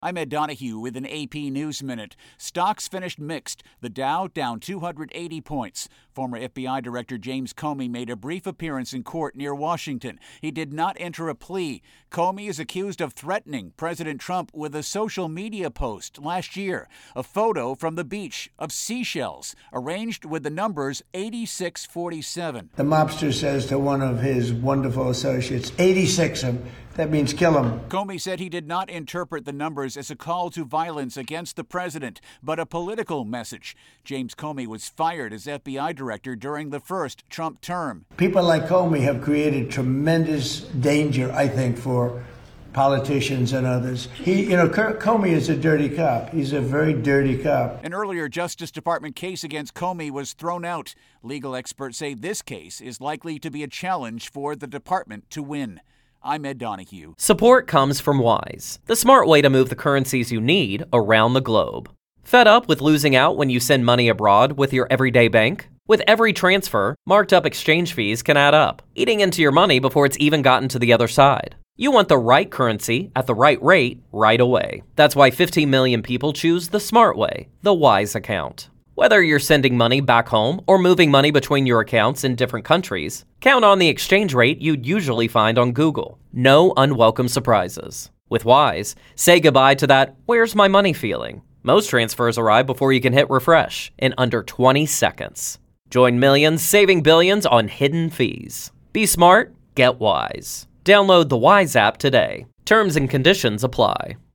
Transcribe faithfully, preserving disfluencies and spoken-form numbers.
I'm Ed Donahue with an A P News Minute. Stocks finished mixed. The Dow down two hundred eighty points. Former F B I Director James Comey made a brief appearance in court near Washington. He did not enter a plea. Comey is accused of threatening President Trump with a social media post last year. A photo from the beach of seashells arranged with the numbers eighty-six forty-seven. The mobster says to one of his wonderful associates, eighty-six him. That means kill him. Comey said he did not interpret the numbers as a call to violence against the president, but a political message. James Comey was fired as F B I director during the first Trump term. People like Comey have created tremendous danger, I think, for politicians and others. He, you know, Comey is a dirty cop. He's a very dirty cop. An earlier Justice Department case against Comey was thrown out. Legal experts say this case is likely to be a challenge for the department to win. I'm Ed Donahue. Support comes from Wise, the smart way to move the currencies you need around the globe. Fed up with losing out when you send money abroad with your everyday bank? With every transfer, marked up exchange fees can add up, eating into your money before it's even gotten to the other side. You want the right currency at the right rate right away. That's why fifteen million people choose the smart way, the Wise account. Whether you're sending money back home or moving money between your accounts in different countries, count on the exchange rate you'd usually find on Google. No unwelcome surprises. With Wise, say goodbye to that "where's my money" feeling. Most transfers arrive before you can hit refresh in under twenty seconds. Join millions saving billions on hidden fees. Be smart, get Wise. Download the Wise app today. Terms and conditions apply.